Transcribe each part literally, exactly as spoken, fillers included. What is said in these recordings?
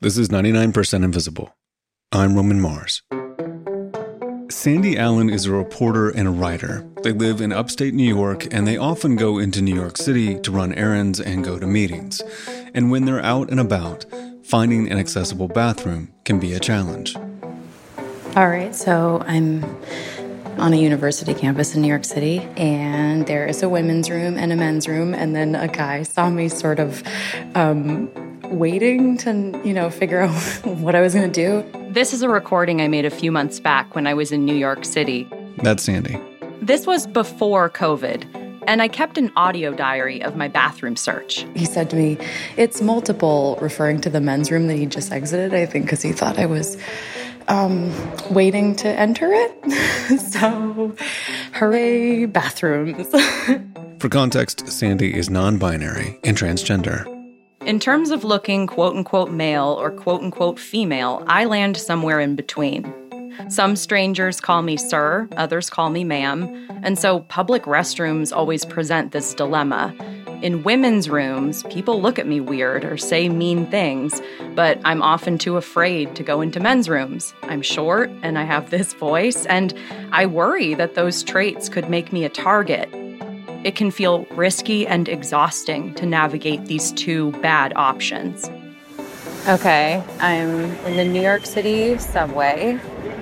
This is ninety-nine percent Invisible. I'm Roman Mars. Sandy Allen is a reporter and a writer. They live in upstate New York, and they often go into New York City to run errands and go to meetings. And when they're out and about, finding an accessible bathroom can be a challenge. All right, so I'm on a university campus in New York City, and there is a women's room and a men's room, and then a guy saw me sort of um, waiting to, you know, figure out what I was going to do. This is a recording I made a few months back when I was in New York City. That's Sandy. This was before COVID, and I kept an audio diary of my bathroom search. He said to me, "It's multiple," referring to the men's room that he just exited, I think, because he thought I was um, waiting to enter it. So, hooray, bathrooms. For context, Sandy is non-binary and transgender. In terms of looking quote-unquote male or quote-unquote female, I land somewhere in between. Some strangers call me sir, others call me ma'am, and so public restrooms always present this dilemma. In women's rooms, people look at me weird or say mean things, but I'm often too afraid to go into men's rooms. I'm short and I have this voice, and I worry that those traits could make me a target. It can feel risky and exhausting to navigate these two bad options. Okay, I'm in the New York City subway,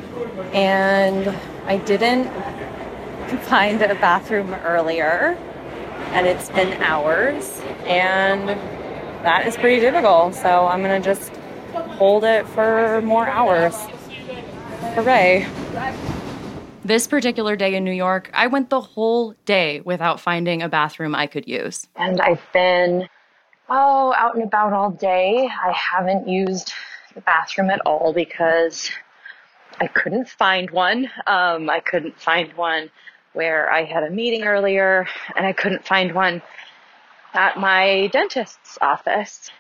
and I didn't find a bathroom earlier, and it's been hours, and that is pretty difficult, so I'm gonna just hold it for more hours. Hooray. This particular day in New York, I went the whole day without finding a bathroom I could use. And I've been, oh, out and about all day. I haven't used the bathroom at all because I couldn't find one. Um, I couldn't find one where I had a meeting earlier, and I couldn't find one at my dentist's office.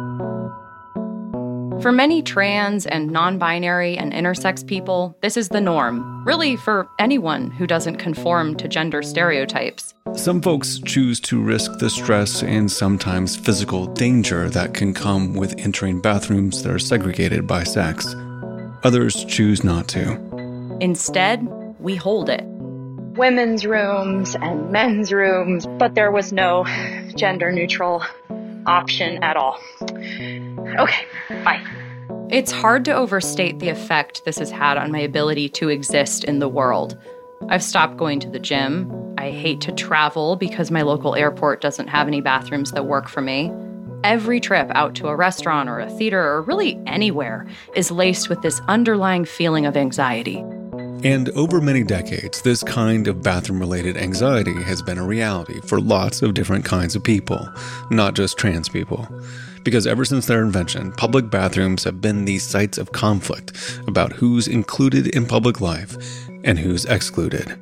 For many trans and non-binary and intersex people, this is the norm, really for anyone who doesn't conform to gender stereotypes. Some folks choose to risk the stress and sometimes physical danger that can come with entering bathrooms that are segregated by sex. Others choose not to. Instead, we hold it. Women's rooms and men's rooms, but there was no gender-neutral option at all. Okay, bye. It's hard to overstate the effect this has had on my ability to exist in the world. I've stopped going to the gym. I hate to travel because my local airport doesn't have any bathrooms that work for me. Every trip out to a restaurant or a theater or really anywhere is laced with this underlying feeling of anxiety. And over many decades, this kind of bathroom-related anxiety has been a reality for lots of different kinds of people, not just trans people. Because ever since their invention, public bathrooms have been these sites of conflict about who's included in public life and who's excluded.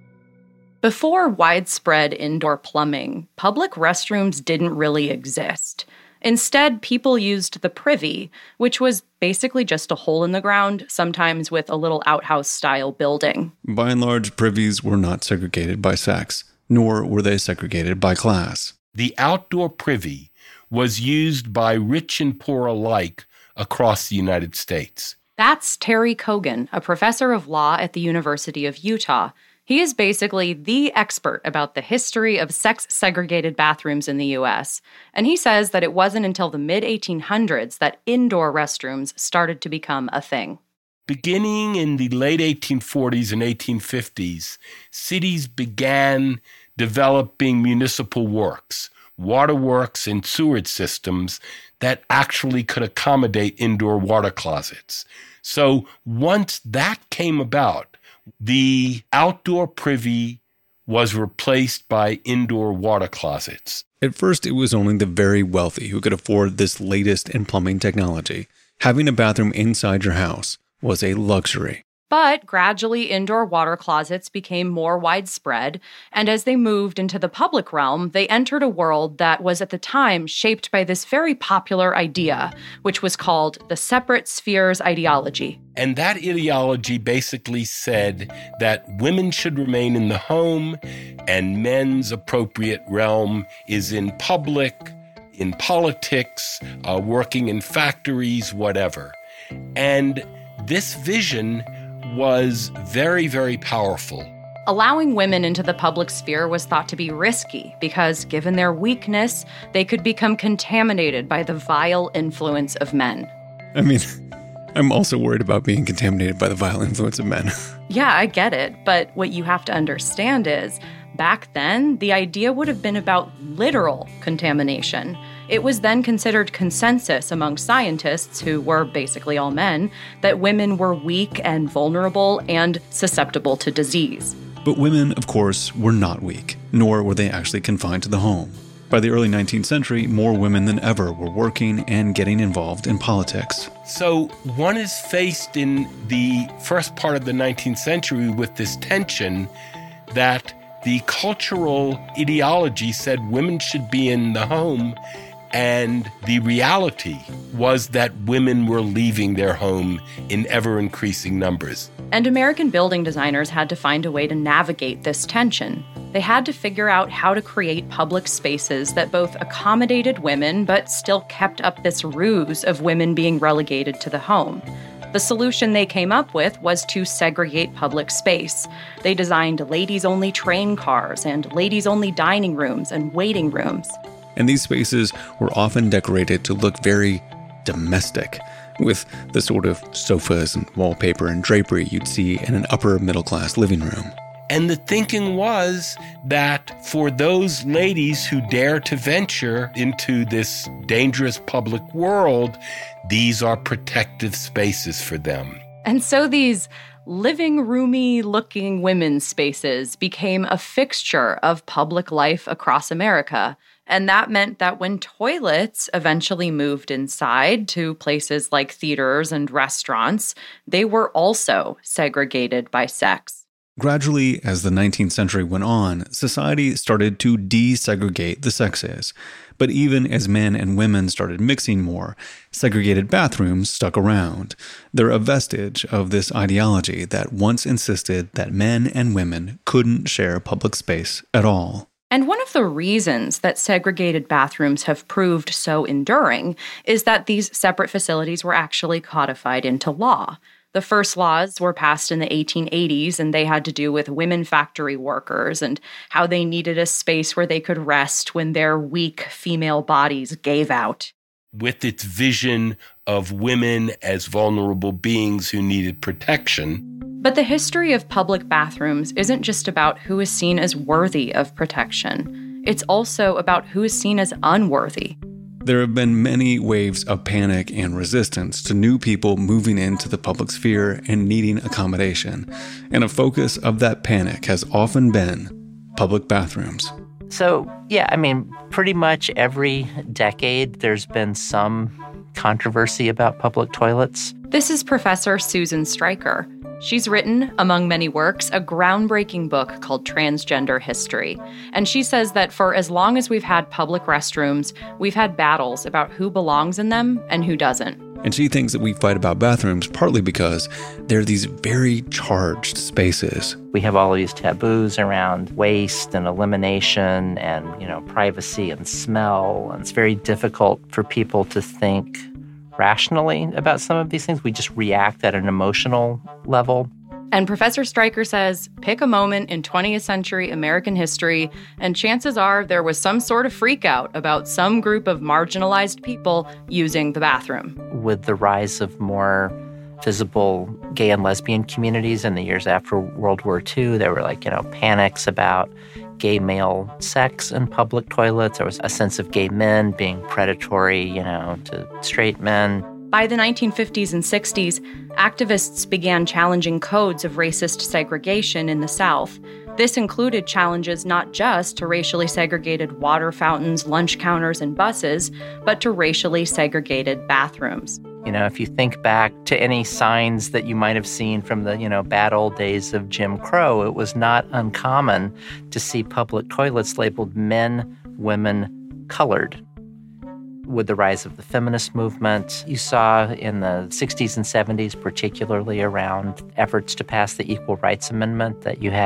Before widespread indoor plumbing, public restrooms didn't really exist. Instead, people used the privy, which was basically just a hole in the ground, sometimes with a little outhouse-style building. By and large, privies were not segregated by sex, nor were they segregated by class. The outdoor privy was used by rich and poor alike across the United States. That's Terry Kogan, a professor of law at the University of Utah. He is basically the expert about the history of sex-segregated bathrooms in the U S, and he says that it wasn't until the mid eighteen hundreds that indoor restrooms started to become a thing. Beginning in the late eighteen forties and eighteen fifties, cities began developing municipal works, waterworks and sewage systems that actually could accommodate indoor water closets. So once that came about, the outdoor privy was replaced by indoor water closets. At first, it was only the very wealthy who could afford this latest in plumbing technology. Having a bathroom inside your house was a luxury. But gradually, indoor water closets became more widespread, and as they moved into the public realm, they entered a world that was at the time shaped by this very popular idea, which was called the separate spheres ideology. And that ideology basically said that women should remain in the home and men's appropriate realm is in public, in politics, uh, working in factories, whatever. And this vision was very, very powerful. Allowing women into the public sphere was thought to be risky because, given their weakness, they could become contaminated by the vile influence of men. I mean, I'm also worried about being contaminated by the vile influence of men. Yeah, I get it. But what you have to understand is, back then, the idea would have been about literal contamination. It was then considered consensus among scientists, who were basically all men, that women were weak and vulnerable and susceptible to disease. But women, of course, were not weak, nor were they actually confined to the home. By the early nineteenth century, more women than ever were working and getting involved in politics. So one is faced in the first part of the nineteenth century with this tension that the cultural ideology said women should be in the home, and the reality was that women were leaving their home in ever-increasing numbers. And American building designers had to find a way to navigate this tension. They had to figure out how to create public spaces that both accommodated women but still kept up this ruse of women being relegated to the home. The solution they came up with was to segregate public space. They designed ladies-only train cars and ladies-only dining rooms and waiting rooms. And these spaces were often decorated to look very domestic, with the sort of sofas and wallpaper and drapery you'd see in an upper-middle-class living room. And the thinking was that for those ladies who dare to venture into this dangerous public world, these are protective spaces for them. And so these living roomy-looking women's spaces became a fixture of public life across America. And that meant that when toilets eventually moved inside to places like theaters and restaurants, they were also segregated by sex. Gradually, as the nineteenth century went on, society started to desegregate the sexes. But even as men and women started mixing more, segregated bathrooms stuck around. They're a vestige of this ideology that once insisted that men and women couldn't share public space at all. And one of the reasons that segregated bathrooms have proved so enduring is that these separate facilities were actually codified into law. The first laws were passed in the eighteen eighties, and they had to do with women factory workers and how they needed a space where they could rest when their weak female bodies gave out. With its vision of women as vulnerable beings who needed protection. But the history of public bathrooms isn't just about who is seen as worthy of protection. It's also about who is seen as unworthy. There have been many waves of panic and resistance to new people moving into the public sphere and needing accommodation. And a focus of that panic has often been public bathrooms. So, yeah, I mean, pretty much every decade there's been some controversy about public toilets. This is Professor Susan Stryker. She's written, among many works, a groundbreaking book called Transgender History. And she says that for as long as we've had public restrooms, we've had battles about who belongs in them and who doesn't. And she thinks that we fight about bathrooms partly because they're these very charged spaces. We have all of these taboos around waste and elimination and, you know, privacy and smell. And it's very difficult for people to think rationally about some of these things. We just react at an emotional level. And Professor Stryker says, pick a moment in twentieth century American history, and chances are there was some sort of freak out about some group of marginalized people using the bathroom. With the rise of more visible gay and lesbian communities in the years after World War Two, there were like, you know, panics about gay male sex in public toilets. There was a sense of gay men being predatory, you know, to straight men. By the nineteen fifties and sixties, activists began challenging codes of racist segregation in the South. This included challenges not just to racially segregated water fountains, lunch counters, and buses, but to racially segregated bathrooms. You know, if you think back to any signs that you might have seen from the, you know, bad old days of Jim Crow, it was not uncommon to see public toilets labeled men, women, colored. With the rise of the feminist movement, you saw in the sixties and seventies, particularly around efforts to pass the Equal Rights Amendment, that you had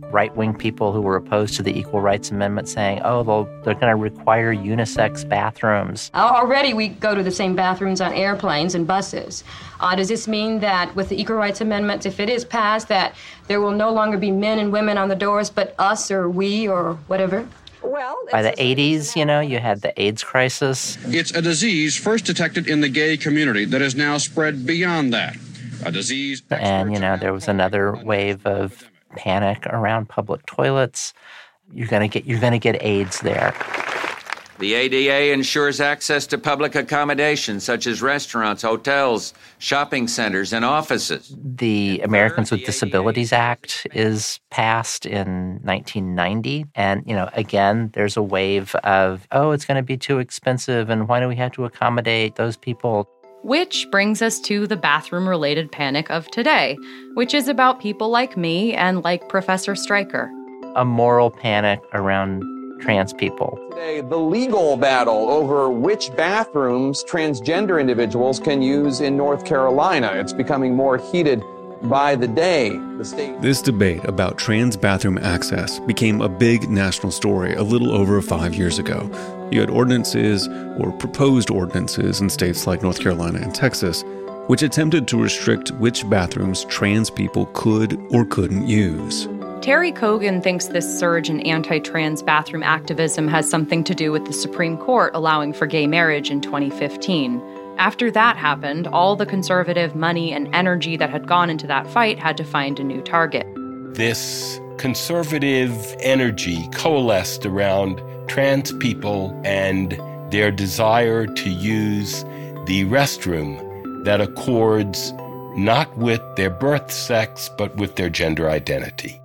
right-wing people who were opposed to the Equal Rights Amendment saying, oh, they're going to require unisex bathrooms. Already we go to the same bathrooms on airplanes and buses. Uh, does this mean that with the Equal Rights Amendment, if it is passed, that there will no longer be men and women on the doors, but us or we or whatever? Well, by the eighties, you know, you had the AIDS crisis. It's a disease first detected in the gay community that has now spread beyond that. A disease... And, you know, there was another wave of panic around public toilets. You're going to get you're going to get AIDS there. The A D A ensures access to public accommodations such as restaurants, hotels, shopping centers, and offices. The Americans with Disabilities Act is passed in nineteen ninety. And, you know, again, there's a wave of, oh, it's going to be too expensive, and why do we have to accommodate those people? Which brings us to the bathroom-related panic of today, which is about people like me and like Professor Stryker. A moral panic around trans people. Today, the legal battle over which bathrooms transgender individuals can use in North Carolina. It's becoming more heated by the day. The state... This debate about trans bathroom access became a big national story a little over five years ago. You had ordinances or proposed ordinances in states like North Carolina and Texas, which attempted to restrict which bathrooms trans people could or couldn't use. Terry Kogan thinks this surge in anti-trans bathroom activism has something to do with the Supreme Court allowing for gay marriage in twenty fifteen. After that happened, all the conservative money and energy that had gone into that fight had to find a new target. This conservative energy coalesced around trans people and their desire to use the restroom that accords not with their birth sex, but with their gender identity.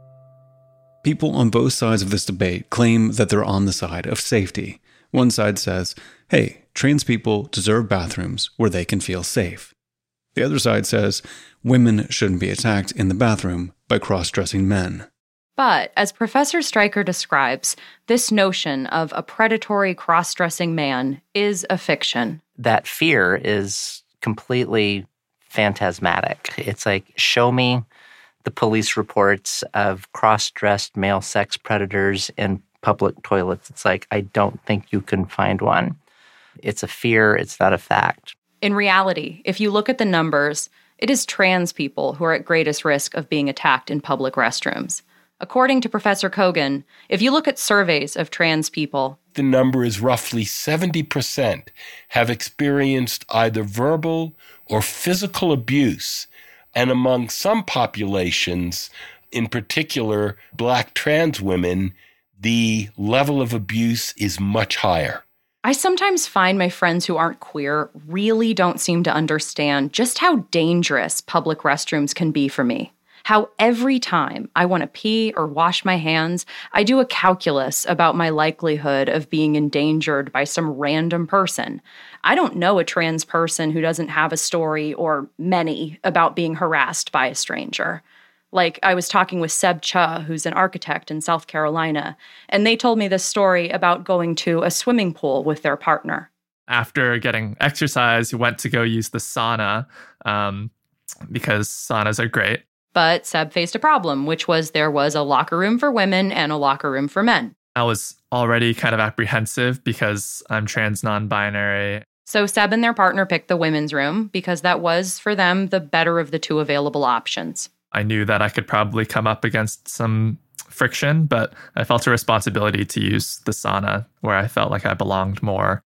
People on both sides of this debate claim that they're on the side of safety. One side says, hey, trans people deserve bathrooms where they can feel safe. The other side says women shouldn't be attacked in the bathroom by cross-dressing men. But, as Professor Stryker describes, this notion of a predatory cross-dressing man is a fiction. That fear is completely phantasmatic. It's like, show me the police reports of cross-dressed male sex predators in public toilets. It's like, I don't think you can find one. It's a fear, it's not a fact. In reality, if you look at the numbers, it is trans people who are at greatest risk of being attacked in public restrooms. According to Professor Kogan, if you look at surveys of trans people, the number is roughly seventy percent have experienced either verbal or physical abuse. And among some populations, in particular Black trans women, the level of abuse is much higher. I sometimes find my friends who aren't queer really don't seem to understand just how dangerous public restrooms can be for me. How every time I want to pee or wash my hands, I do a calculus about my likelihood of being endangered by some random person. I don't know a trans person who doesn't have a story, or many, about being harassed by a stranger. Like, I was talking with Seb Cha, who's an architect in South Carolina, and they told me this story about going to a swimming pool with their partner. After getting exercise, we went to go use the sauna um, because saunas are great. But Seb faced a problem, which was there was a locker room for women and a locker room for men. I was already kind of apprehensive because I'm trans non-binary. So Seb and their partner picked the women's room because that was, for them, the better of the two available options. I knew that I could probably come up against some friction, but I felt a responsibility to use the sauna where I felt like I belonged more.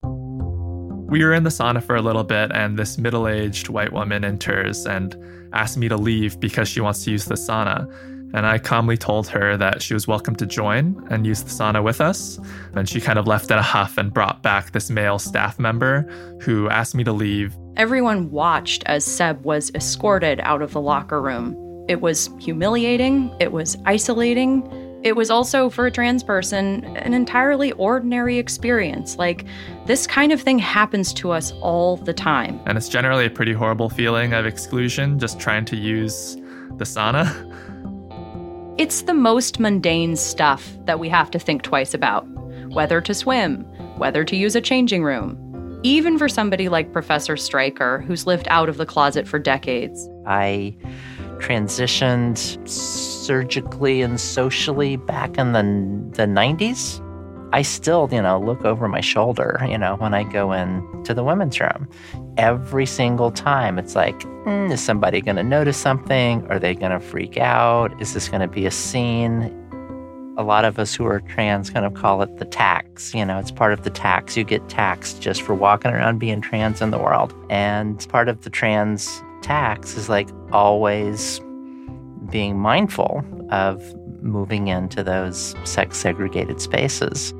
We were in the sauna for a little bit, and this middle-aged white woman enters and asked me to leave because she wants to use the sauna. And I calmly told her that she was welcome to join and use the sauna with us. And she kind of left in a huff and brought back this male staff member who asked me to leave. Everyone watched as Seb was escorted out of the locker room. It was humiliating. It was isolating. It was also, for a trans person, an entirely ordinary experience. Like, this kind of thing happens to us all the time. And it's generally a pretty horrible feeling of exclusion, just trying to use the sauna. It's the most mundane stuff that we have to think twice about. Whether to swim, whether to use a changing room. Even for somebody like Professor Stryker, who's lived out of the closet for decades. I transitioned surgically and socially back in the, the nineties. I still, you know, look over my shoulder, you know, when I go into the women's room. Every single time, it's like, mm, is somebody going to notice something? Are they going to freak out? Is this going to be a scene? A lot of us who are trans kind of call it the tax. You know, it's part of the tax. You get taxed just for walking around being trans in the world. And part of the trans tax is like always being mindful of moving into those sex-segregated spaces.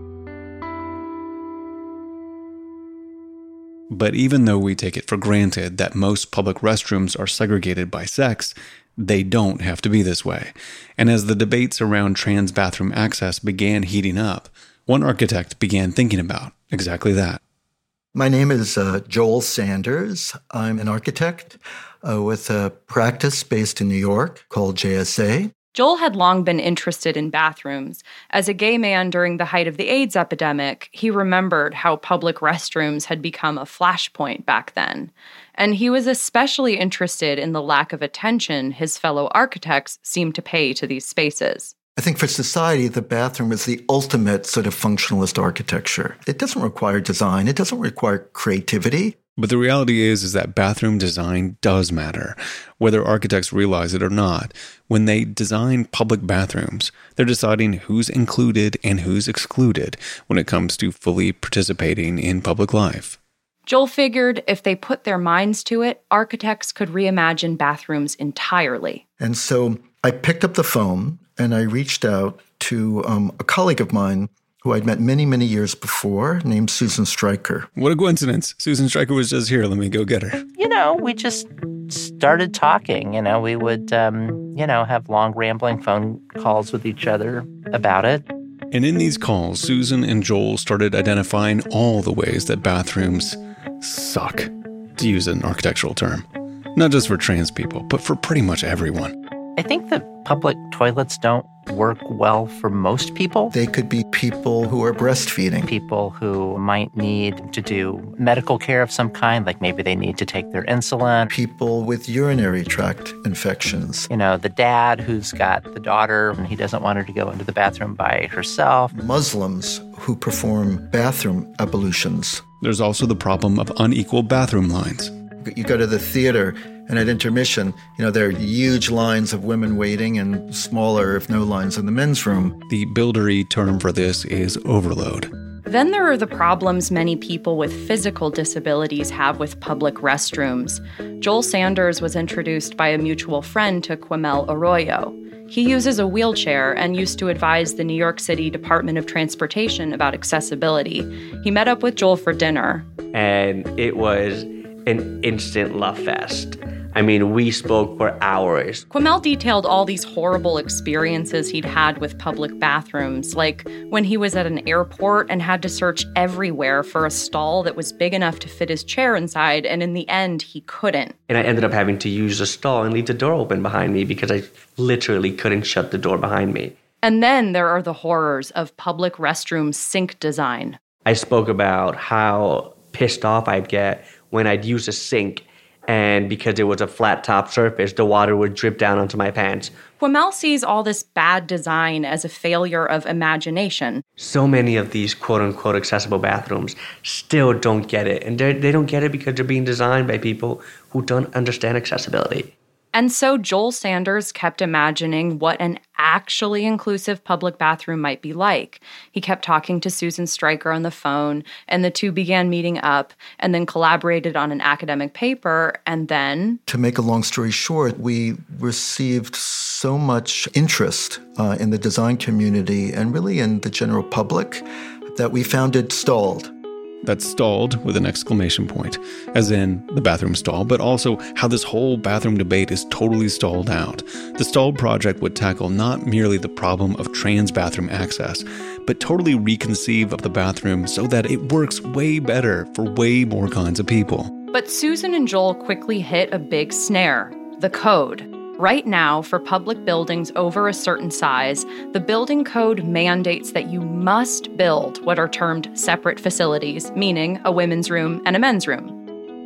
But even though we take it for granted that most public restrooms are segregated by sex, they don't have to be this way. And as the debates around trans bathroom access began heating up, one architect began thinking about exactly that. My name is uh, Joel Sanders. I'm an architect uh, with a practice based in New York called J S A. Joel had long been interested in bathrooms. As a gay man during the height of the AIDS epidemic, he remembered how public restrooms had become a flashpoint back then. And he was especially interested in the lack of attention his fellow architects seemed to pay to these spaces. I think for society, the bathroom is the ultimate sort of functionalist architecture. It doesn't require design. It doesn't require creativity. But the reality is, is that bathroom design does matter, whether architects realize it or not. When they design public bathrooms, they're deciding who's included and who's excluded when it comes to fully participating in public life. Joel figured if they put their minds to it, architects could reimagine bathrooms entirely. And so I picked up the phone and I reached out to um, a colleague of mine who I'd met many, many years before, named Susan Stryker. What a coincidence. Susan Stryker was just here. Let me go get her. You know, we just started talking. You know, we would, um, you know, have long, rambling phone calls with each other about it. And in these calls, Susan and Joel started identifying all the ways that bathrooms suck, to use an architectural term. Not just for trans people, but for pretty much everyone. I think that public toilets don't work well for most people. They could be people who are breastfeeding. People who might need to do medical care of some kind, like maybe they need to take their insulin. People with urinary tract infections. You know, the dad who's got the daughter and he doesn't want her to go into the bathroom by herself. Muslims who perform bathroom ablutions. There's also the problem of unequal bathroom lines. You go to the theater, and at intermission, you know, there are huge lines of women waiting and smaller, if no lines, in the men's room. The buildery term for this is overload. Then there are the problems many people with physical disabilities have with public restrooms. Joel Sanders was introduced by a mutual friend to Quamel Arroyo. He uses a wheelchair and used to advise the New York City Department of Transportation about accessibility. He met up with Joel for dinner. And it was an instant love fest. I mean, we spoke for hours. Quamel detailed all these horrible experiences he'd had with public bathrooms, like when he was at an airport and had to search everywhere for a stall that was big enough to fit his chair inside, and in the end, he couldn't. And I ended up having to use the stall and leave the door open behind me because I literally couldn't shut the door behind me. And then there are the horrors of public restroom sink design. I spoke about how pissed off I'd get when I'd use a sink, and because it was a flat top surface, the water would drip down onto my pants. Quamel sees all this bad design as a failure of imagination. So many of these quote-unquote accessible bathrooms still don't get it, and they don't get it because they're being designed by people who don't understand accessibility. And so Joel Sanders kept imagining what an actually inclusive public bathroom might be like. He kept talking to Susan Stryker on the phone, and the two began meeting up and then collaborated on an academic paper, and then... To make a long story short, we received so much interest uh, in the design community and really in the general public that we found it stalled. That's stalled with an exclamation point, as in the bathroom stall, but also how this whole bathroom debate is totally stalled out. The stalled project would tackle not merely the problem of trans bathroom access, but totally reconceive of the bathroom so that it works way better for way more kinds of people. But Susan and Joel quickly hit a big snare: the code. Right now, for public buildings over a certain size, the building code mandates that you must build what are termed separate facilities, meaning a women's room and a men's room.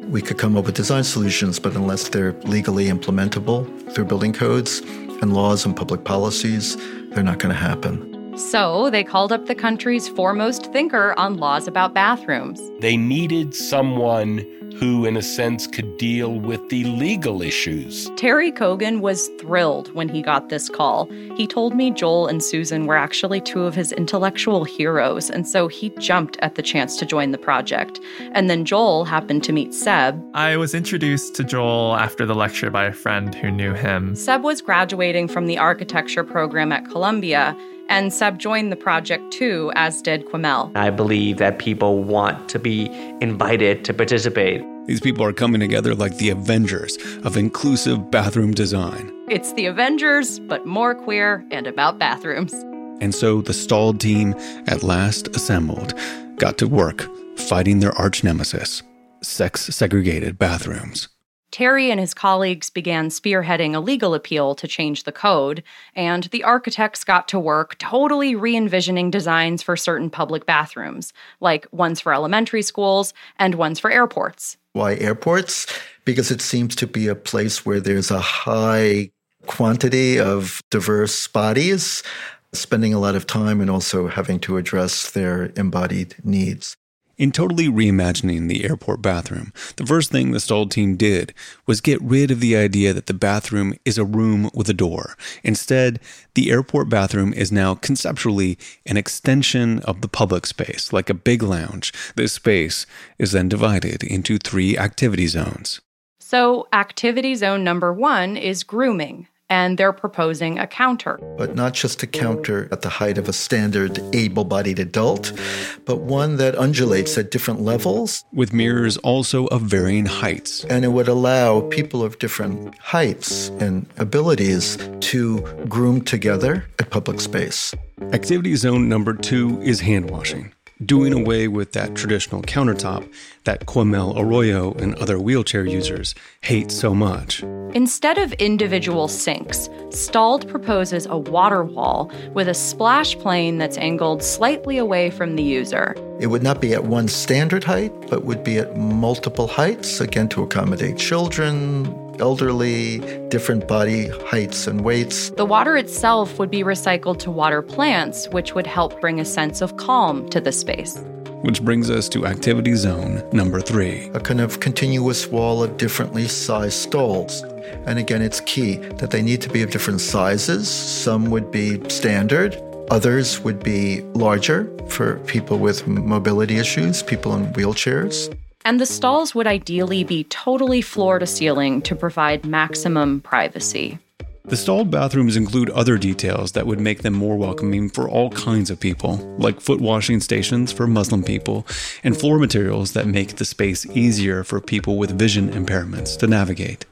We could come up with design solutions, but unless they're legally implementable through building codes and laws and public policies, they're not going to happen. So they called up the country's foremost thinker on laws about bathrooms. They needed someone who, in a sense, could deal with the legal issues. Terry Kogan was thrilled when he got this call. He told me Joel and Susan were actually two of his intellectual heroes, and so he jumped at the chance to join the project. And then Joel happened to meet Seb. I was introduced to Joel after the lecture by a friend who knew him. Seb was graduating from the architecture program at Columbia, and Seb joined the project too, as did Quamel. I believe that people want to be invited to participate. These people are coming together like the Avengers of inclusive bathroom design. It's the Avengers, but more queer and about bathrooms. And so the stalled team at last assembled, got to work fighting their arch nemesis, sex-segregated bathrooms. Terry and his colleagues began spearheading a legal appeal to change the code, and the architects got to work totally re-envisioning designs for certain public bathrooms, like ones for elementary schools and ones for airports. Why airports? Because it seems to be a place where there's a high quantity of diverse bodies, spending a lot of time and also having to address their embodied needs. In totally reimagining the airport bathroom, the first thing the stalled team did was get rid of the idea that the bathroom is a room with a door. Instead, the airport bathroom is now conceptually an extension of the public space, like a big lounge. This space is then divided into three activity zones. So, activity zone number one is grooming, and they're proposing a counter. But not just a counter at the height of a standard able-bodied adult, but one that undulates at different levels. With mirrors also of varying heights. And it would allow people of different heights and abilities to groom together at public space. Activity zone number two is hand washing. Doing away with that traditional countertop that Quamel Arroyo and other wheelchair users hate so much. Instead of individual sinks, Stalled proposes a water wall with a splash plane that's angled slightly away from the user. It would not be at one standard height, but would be at multiple heights, again to accommodate children, elderly, different body heights and weights. The water itself would be recycled to water plants, which would help bring a sense of calm to the space. Which brings us to activity zone number three. A kind of continuous wall of differently sized stalls. And again, it's key that they need to be of different sizes. Some would be standard. Others would be larger for people with mobility issues, people in wheelchairs. And the stalls would ideally be totally floor to ceiling to provide maximum privacy. The stalled bathrooms include other details that would make them more welcoming for all kinds of people, like foot washing stations for Muslim people and floor materials that make the space easier for people with vision impairments to navigate.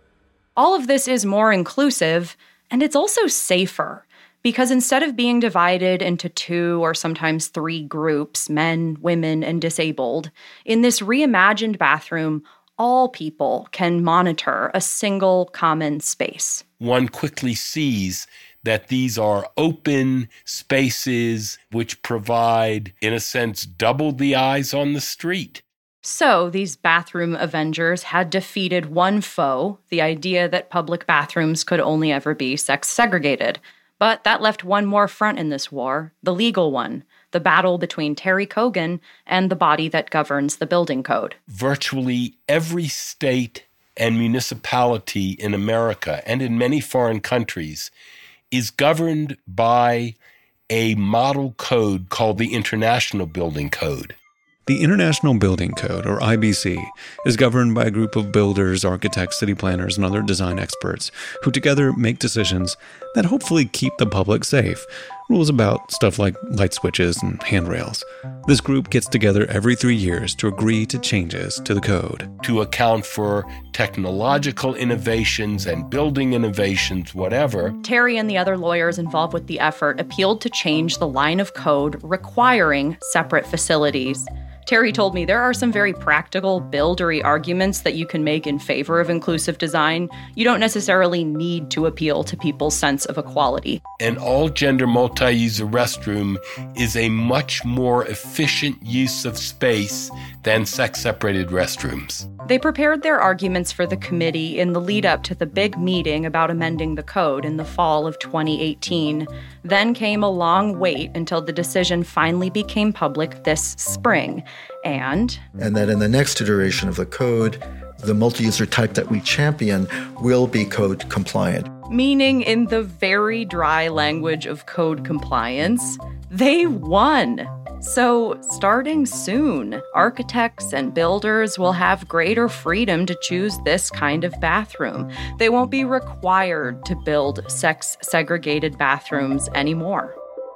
All of this is more inclusive, and it's also safer, because instead of being divided into two or sometimes three groups, men, women, and disabled, in this reimagined bathroom, all people can monitor a single common space. One quickly sees that these are open spaces which provide, in a sense, double the eyes on the street. So these bathroom avengers had defeated one foe, the idea that public bathrooms could only ever be sex-segregated. But that left one more front in this war, the legal one, the battle between Terry Kogan and the body that governs the building code. Virtually every state and municipality in America and in many foreign countries is governed by a model code called the International Building Code. The International Building Code, or I B C, is governed by a group of builders, architects, city planners, and other design experts who together make decisions that hopefully keep the public safe. Rules about stuff like light switches and handrails. This group gets together every three years to agree to changes to the code. To account for technological innovations and building innovations, whatever. Terry and the other lawyers involved with the effort appealed to change the line of code requiring separate facilities. Terry told me there are some very practical, buildery arguments that you can make in favor of inclusive design. You don't necessarily need to appeal to people's sense of equality. An all-gender multi-user restroom is a much more efficient use of space than sex-separated restrooms. They prepared their arguments for the committee in the lead up to the big meeting about amending the code in the fall of twenty eighteen. Then came a long wait until the decision finally became public this spring. And... And that in the next iteration of the code, the multi-user type that we champion will be code compliant. Meaning, in the very dry language of code compliance, they won. So, starting soon, architects and builders will have greater freedom to choose this kind of bathroom. They won't be required to build sex-segregated bathrooms anymore.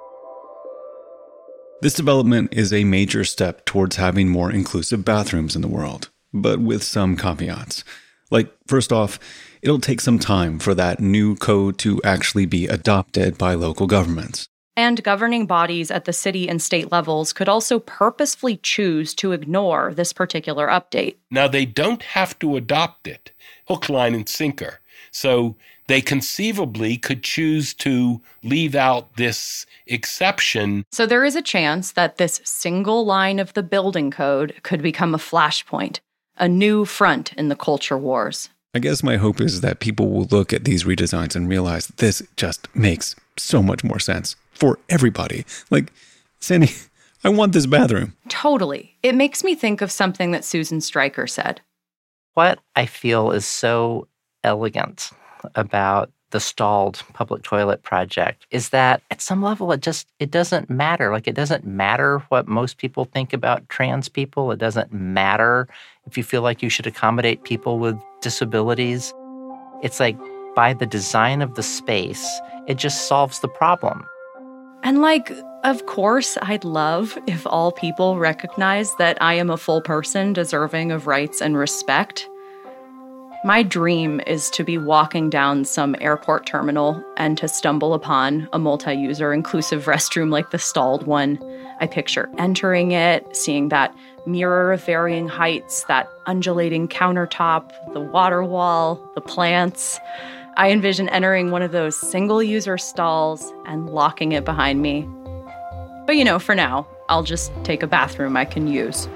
This development is a major step towards having more inclusive bathrooms in the world, but with some caveats. Like, first off, it'll take some time for that new code to actually be adopted by local governments. And governing bodies at the city and state levels could also purposefully choose to ignore this particular update. Now, they don't have to adopt it, hook, line, and sinker. So they conceivably could choose to leave out this exception. So there is a chance that this single line of the building code could become a flashpoint, a new front in the culture wars. I guess my hope is that people will look at these redesigns and realize that this just makes so much more sense for everybody. Like, Sandy, I want this bathroom. Totally. It makes me think of something that Susan Stryker said. What I feel is so elegant about the stalled public toilet project is that at some level it just, it doesn't matter. Like, it doesn't matter what most people think about trans people. It doesn't matter if you feel like you should accommodate people with disabilities. It's like, by the design of the space, it just solves the problem. And like, of course, I'd love if all people recognize that I am a full person deserving of rights and respect. My dream is to be walking down some airport terminal and to stumble upon a multi-user inclusive restroom like the stalled one. I picture entering it, seeing that mirror of varying heights, that undulating countertop, the water wall, the plants. I envision entering one of those single-user stalls and locking it behind me. But you know, for now, I'll just take a bathroom I can use.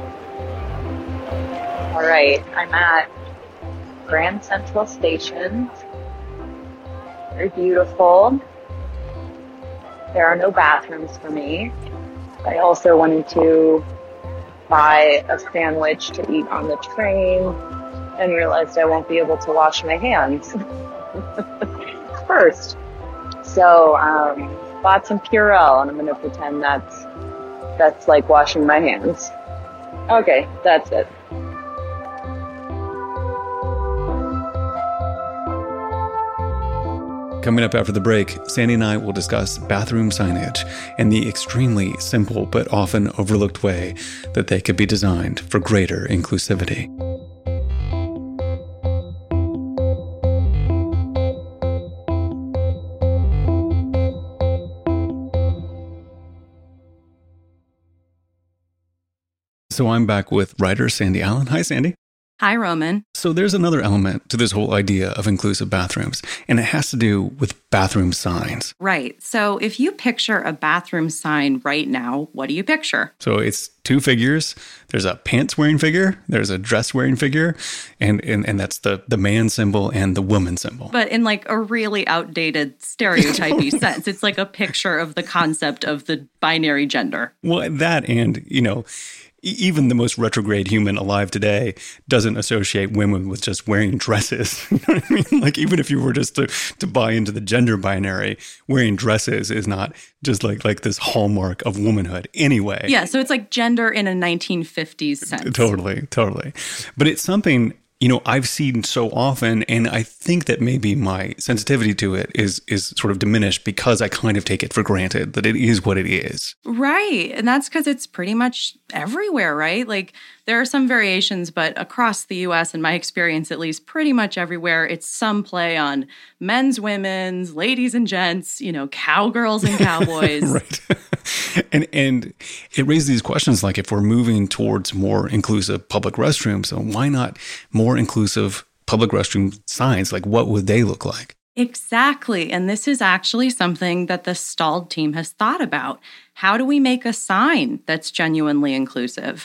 All right, I'm at Grand Central Station. Very beautiful. There are no bathrooms for me. I also wanted to buy a sandwich to eat on the train and realized I won't be able to wash my hands first. So um, bought some Purell, and I'm going to pretend that's that's like washing my hands. Okay, that's it. Coming up after the break, Sandy and I will discuss bathroom signage and the extremely simple but often overlooked way that they could be designed for greater inclusivity. So I'm back with writer Sandy Allen. Hi, Sandy. Hi, Roman. So there's another element to this whole idea of inclusive bathrooms, and it has to do with bathroom signs. Right. So if you picture a bathroom sign right now, what do you picture? So it's two figures. There's a pants-wearing figure, there's a dress-wearing figure, and, and, and that's the, the man symbol and the woman symbol. But in like a really outdated stereotypy sense. It's like a picture of the concept of the binary gender. Well, that and, you know, even the most retrograde human alive today doesn't associate women with just wearing dresses. You know what I mean? Like, even if you were just to, to buy into the gender binary, wearing dresses is not just like, like this hallmark of womanhood anyway. Yeah, so it's like gender in a nineteen fifties sense. Totally, totally. But it's something, you know, I've seen so often, and I think that maybe my sensitivity to it is is sort of diminished because I kind of take it for granted that it is what it is. Right. And that's because it's pretty much everywhere, right? Like, there are some variations, but across the U S, in my experience at least, pretty much everywhere, it's some play on men's, women's, ladies and gents, you know, cowgirls and cowboys. Right. And and it raises these questions like, if we're moving towards more inclusive public restrooms, so why not more inclusive public restroom signs? Like, what would they look like? Exactly. And this is actually something that the stalled team has thought about. How do we make a sign that's genuinely inclusive?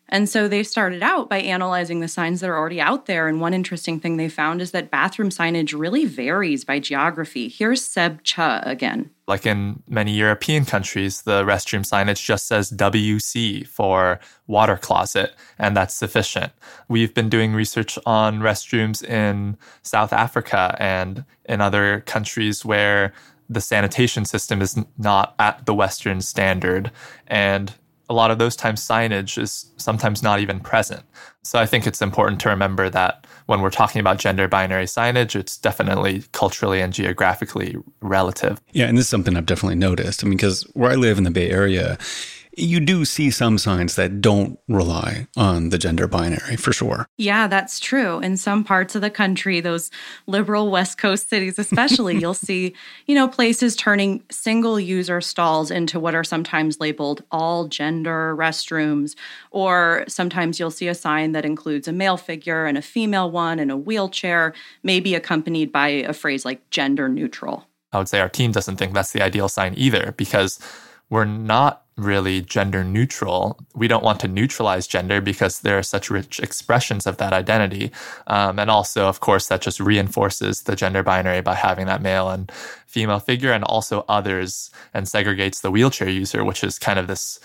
And so they started out by analyzing the signs that are already out there. And one interesting thing they found is that bathroom signage really varies by geography. Here's Seb Cha again. Like in many European countries, the restroom signage just says W C for water closet, and that's sufficient. We've been doing research on restrooms in South Africa and in other countries where the sanitation system is not at the Western standard. And a lot of those times signage is sometimes not even present. So I think it's important to remember that when we're talking about gender binary signage, it's definitely culturally and geographically relative. Yeah, and this is something I've definitely noticed. I mean, because where I live in the Bay Area, you do see some signs that don't rely on the gender binary, for sure. Yeah, that's true. In some parts of the country, those liberal West Coast cities especially, you'll see, you know, places turning single-user stalls into what are sometimes labeled all-gender restrooms. Or sometimes you'll see a sign that includes a male figure and a female one and a wheelchair, maybe accompanied by a phrase like gender neutral. I would say our team doesn't think that's the ideal sign either, because we're not really gender neutral. We don't want to neutralize gender because there are such rich expressions of that identity. Um, and also, of course, that just reinforces the gender binary by having that male and female figure, and also others, and segregates the wheelchair user, which is kind of this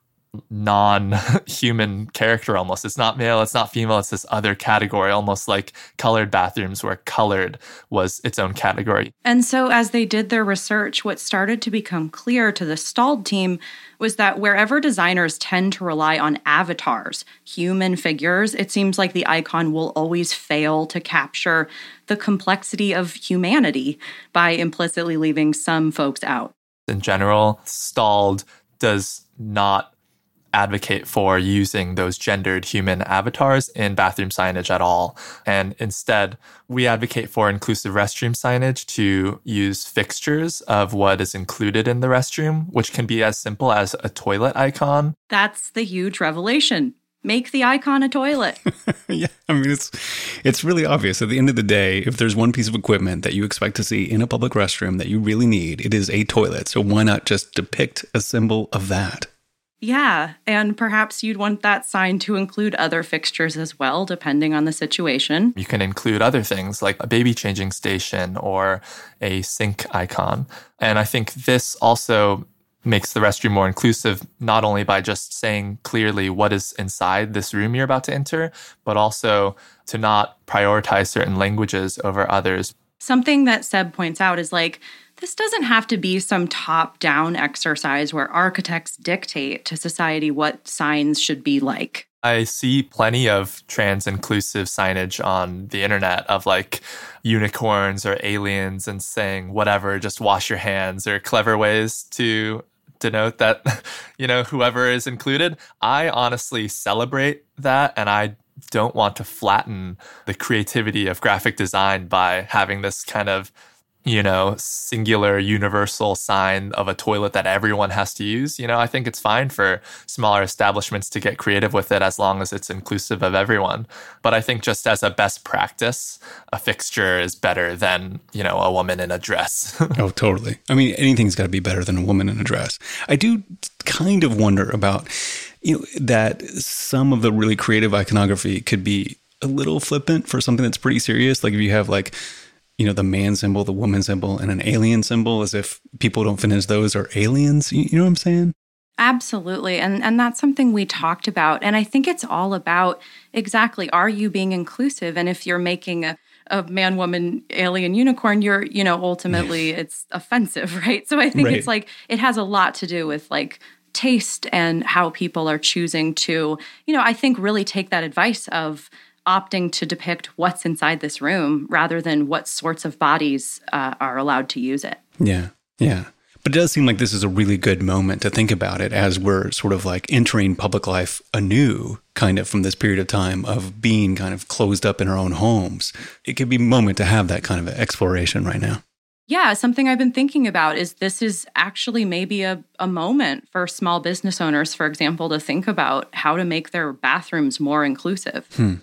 non-human character almost. It's not male, it's not female, it's this other category, almost like colored bathrooms where colored was its own category. And so as they did their research, what started to become clear to the Stalled team was that wherever designers tend to rely on avatars, human figures, it seems like the icon will always fail to capture the complexity of humanity by implicitly leaving some folks out. In general, Stalled does not advocate for using those gendered human avatars in bathroom signage at all. And instead, we advocate for inclusive restroom signage to use fixtures of what is included in the restroom, which can be as simple as a toilet icon. That's the huge revelation. Make the icon a toilet. Yeah, I mean, it's it's really obvious. At the end of the day, if there's one piece of equipment that you expect to see in a public restroom that you really need, it is a toilet. So why not just depict a symbol of that? Yeah, and perhaps you'd want that sign to include other fixtures as well, depending on the situation. You can include other things like a baby changing station or a sink icon. And I think this also makes the restroom more inclusive, not only by just saying clearly what is inside this room you're about to enter, but also to not prioritize certain languages over others. Something that Seb points out is like, this doesn't have to be some top-down exercise where architects dictate to society what signs should be like. I see plenty of trans-inclusive signage on the internet of like unicorns or aliens and saying whatever, just wash your hands, or clever ways to denote that, you know, whoever is included. I honestly celebrate that, and I don't want to flatten the creativity of graphic design by having this kind of, you know, singular universal sign of a toilet that everyone has to use. You know, I think it's fine for smaller establishments to get creative with it as long as it's inclusive of everyone. But I think just as a best practice, a fixture is better than, you know, a woman in a dress. Oh, totally. I mean, anything's got to be better than a woman in a dress. I do kind of wonder about, you know, that some of the really creative iconography could be a little flippant for something that's pretty serious. Like if you have like, you know, the man symbol, the woman symbol, and an alien symbol, as if people don't finish those are aliens. You, you know what I'm saying? Absolutely. And and that's something we talked about. And I think it's all about exactly, are you being inclusive? And if you're making a, a man, woman, alien, unicorn, you're, you know, ultimately it's offensive, right? So I think right. It's like, it has a lot to do with like taste and how people are choosing to, you know, I think really take that advice of opting to depict what's inside this room rather than what sorts of bodies uh, are allowed to use it. Yeah, yeah. But it does seem like this is a really good moment to think about it as we're sort of like entering public life anew, kind of from this period of time of being kind of closed up in our own homes. It could be a moment to have that kind of exploration right now. Yeah, something I've been thinking about is this is actually maybe a, a moment for small business owners, for example, to think about how to make their bathrooms more inclusive. Hmm.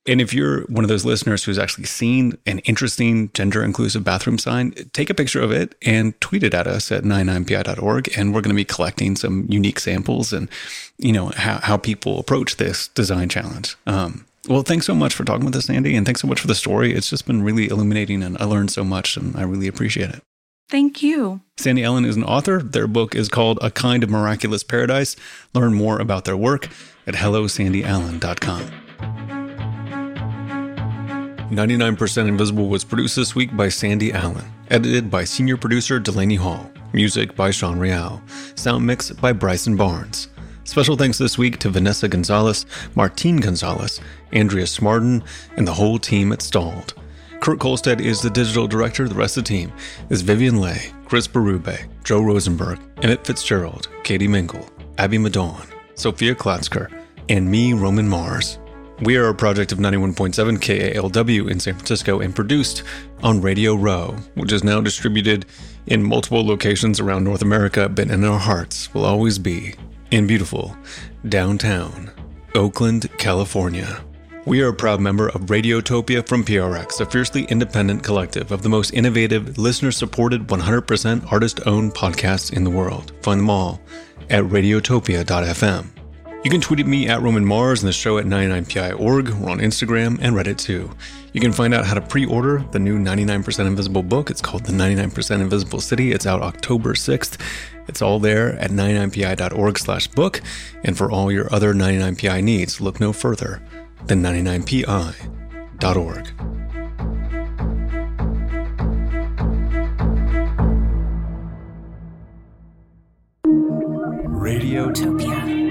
And if you're one of those listeners who's actually seen an interesting gender-inclusive bathroom sign, take a picture of it and tweet it at us at ninety-nine P I dot org. And we're going to be collecting some unique samples and, you know, how, how people approach this design challenge. Um, well, thanks so much for talking with us, Sandy. And thanks so much for the story. It's just been really illuminating, and I learned so much, and I really appreciate it. Thank you. Sandy Ellen is an author. Their book is called A Kind of Miraculous Paradise. Learn more about their work at hello sandy allen dot com. ninety-nine percent Invisible was produced this week by Sandy Allen. Edited by senior producer Delaney Hall. Music by Sean Real. Sound mix by Bryson Barnes. Special thanks this week to Vanessa Gonzalez, Martine Gonzalez, Andrea Smarden, and the whole team at Stalled. Kurt Kolstad is the digital director. The rest of the team is Vivian Leigh, Chris Berube, Joe Rosenberg, Emmett Fitzgerald, Katie Mingle, Abby Madon, Sophia Klatzker, and me, Roman Mars. We are a project of ninety-one point seven K A L W in San Francisco and produced on Radio Row, which is now distributed in multiple locations around North America, but in our hearts will always be in beautiful downtown Oakland, California. We are a proud member of Radiotopia from P R X, a fiercely independent collective of the most innovative, listener-supported, one hundred percent artist-owned podcasts in the world. Find them all at radiotopia dot f m. You can tweet at me at Roman Mars and the show at ninety-nine P I dot org. We're on Instagram and Reddit too. You can find out how to pre-order the new ninety-nine percent Invisible book. It's called The ninety-nine percent Invisible City. It's out October sixth. It's all there at ninety-nine P I dot org slash book. And for all your other ninety-nine P I needs, look no further than ninety-nine P I dot org. Radiotopia.